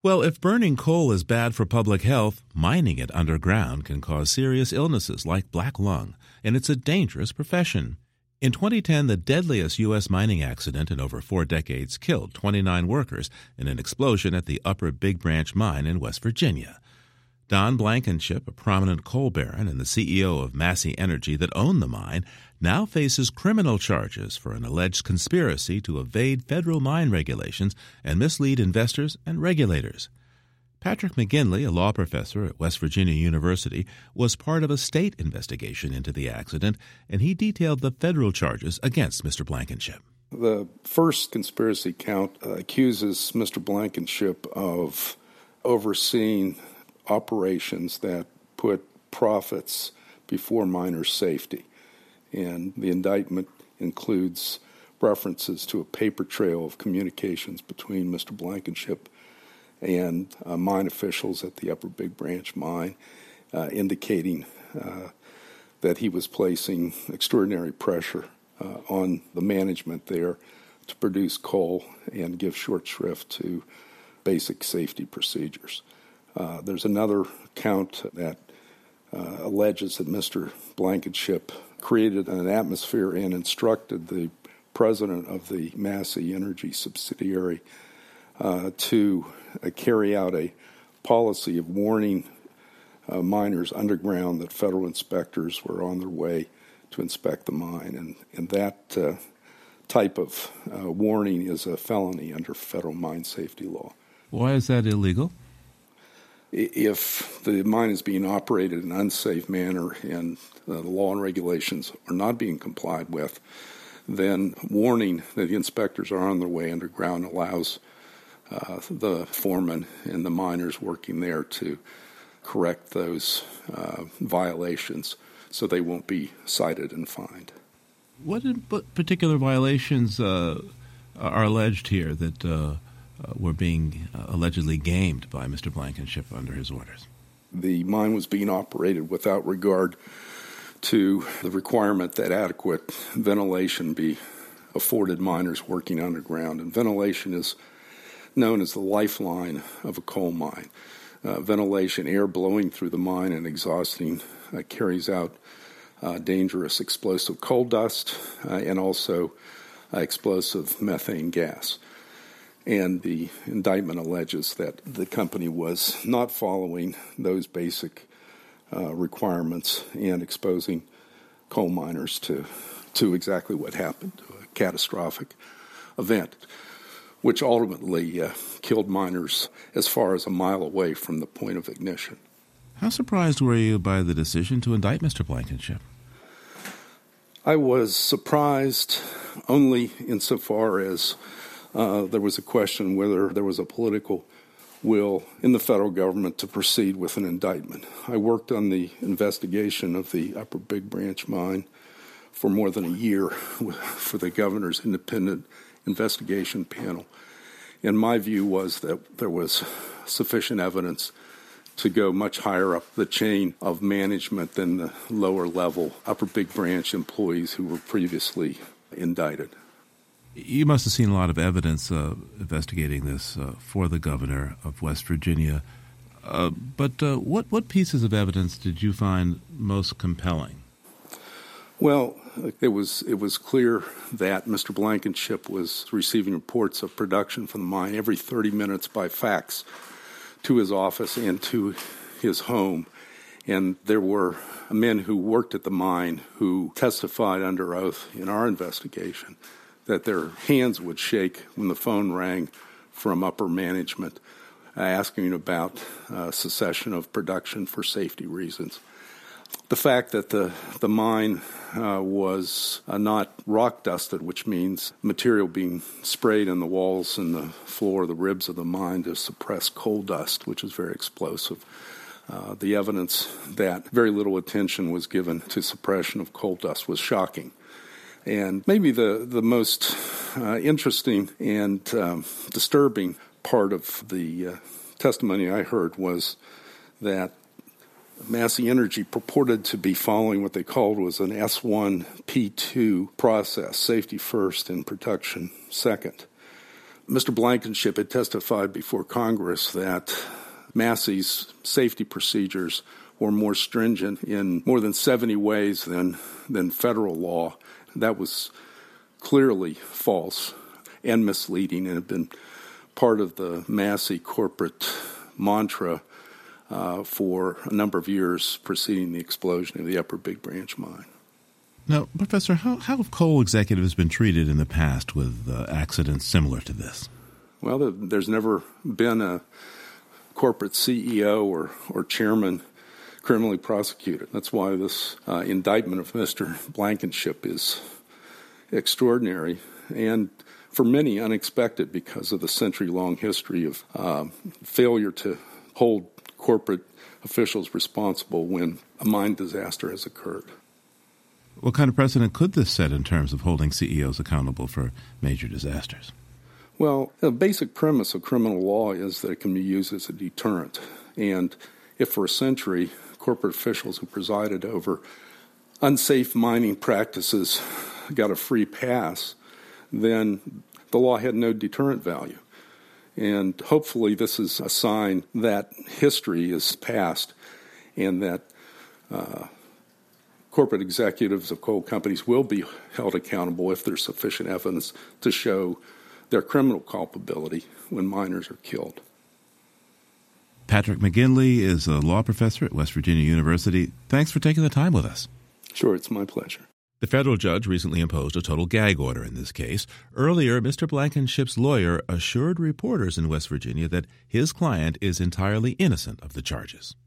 Well, if burning coal is bad for public health, mining it underground can cause serious illnesses like black lung, and it's a dangerous profession. In 2010, the deadliest U.S. mining accident in over 4 decades killed 29 workers in an explosion at the Upper Big Branch mine in West Virginia. Don Blankenship, a prominent coal baron and the CEO of Massey Energy that owned the mine, now faces criminal charges for an alleged conspiracy to evade federal mine regulations and mislead investors and regulators. Patrick McGinley, a law professor at West Virginia University, was part of a state investigation into the accident, and he detailed the federal charges against Mr. Blankenship. The first conspiracy count accuses Mr. Blankenship of overseeing operations that put profits before miners' safety. And the indictment includes references to a paper trail of communications between Mr. Blankenship and mine officials at the Upper Big Branch mine, indicating that he was placing extraordinary pressure on the management there to produce coal and give short shrift to basic safety procedures. There's another count that alleges that Mr. Blankenship created an atmosphere and instructed the president of the Massey Energy subsidiary to carry out a policy of warning miners underground that federal inspectors were on their way to inspect the mine. And that type of warning is a felony under federal mine safety law. Why is that illegal? If the mine is being operated in an unsafe manner and the law and regulations are not being complied with, then warning that the inspectors are on their way underground allows the foreman and the miners working there to correct those violations so they won't be cited and fined. What particular violations are alleged here that were being allegedly gamed by Mr. Blankenship under his orders? The mine was being operated without regard to the requirement that adequate ventilation be afforded miners working underground. And ventilation is known as the lifeline of a coal mine. Ventilation, air blowing through the mine and exhausting, carries out dangerous explosive coal dust and also explosive methane gas. And the indictment alleges that the company was not following those basic requirements and exposing coal miners to exactly what happened, to a catastrophic event, which ultimately killed miners as far as a mile away from the point of ignition. How surprised were you by the decision to indict Mr. Blankenship? I was surprised only insofar as there was a question whether there was a political will in the federal government to proceed with an indictment. I worked on the investigation of the Upper Big Branch mine for more than a year for the governor's independent investigation panel. And my view was that there was sufficient evidence to go much higher up the chain of management than the lower level Upper Big Branch employees who were previously indicted. You must have seen a lot of evidence investigating this for the governor of West Virginia. But what pieces of evidence did you find most compelling? Well, it was clear that Mr. Blankenship was receiving reports of production from the mine every 30 minutes by fax to his office and to his home. And there were men who worked at the mine who testified under oath in our investigation that their hands would shake when the phone rang from upper management asking about cessation of production for safety reasons. The fact that the mine was not rock dusted, which means material being sprayed in the walls and the floor, the ribs of the mine to suppress coal dust, which is very explosive. The evidence that very little attention was given to suppression of coal dust was shocking. And maybe the most interesting and disturbing part of the testimony I heard was that Massey Energy purported to be following what they called was an S1 P2 process, safety first and production second. Mr. Blankenship had testified before Congress that Massey's safety procedures were more stringent in more than 70 ways than federal law. That was clearly false and misleading and had been part of the Massey corporate mantra for a number of years preceding the explosion of the Upper Big Branch mine. Now, Professor, how have coal executives been treated in the past with accidents similar to this? Well, there's never been a corporate CEO or chairman criminally prosecuted. That's why this indictment of Mr. Blankenship is extraordinary and for many unexpected because of the century-long history of failure to hold corporate officials responsible when a mine disaster has occurred. What kind of precedent could this set in terms of holding CEOs accountable for major disasters? Well, the basic premise of criminal law is that it can be used as a deterrent. And if for a century corporate officials who presided over unsafe mining practices got a free pass, then the law had no deterrent value. And hopefully this is a sign that history is past and that corporate executives of coal companies will be held accountable if there's sufficient evidence to show their criminal culpability when miners are killed. Patrick McGinley is a law professor at West Virginia University. Thanks for taking the time with us. Sure, it's my pleasure. The federal judge recently imposed a total gag order in this case. Earlier, Mr. Blankenship's lawyer assured reporters in West Virginia that his client is entirely innocent of the charges.